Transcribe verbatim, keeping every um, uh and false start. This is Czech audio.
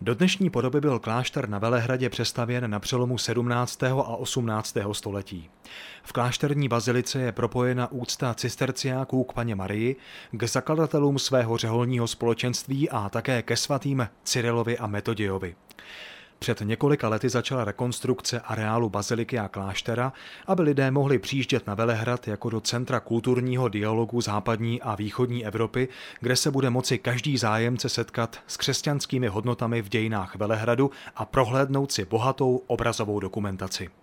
Do dnešní podoby byl klášter na Velehradě přestavěn na přelomu sedmnáctého a osmnáctého století. V klášterní bazilice je propojena úcta cisterciáků k Panně Marii, k zakladatelům svého řeholního společenství a také ke svatým Cyrilovi a Metodiovi. Před několika lety začala rekonstrukce areálu baziliky a kláštera, aby lidé mohli přijíždět na Velehrad jako do centra kulturního dialogu západní a východní Evropy, kde se bude moci každý zájemce setkat s křesťanskými hodnotami v dějinách Velehradu a prohlédnout si bohatou obrazovou dokumentaci.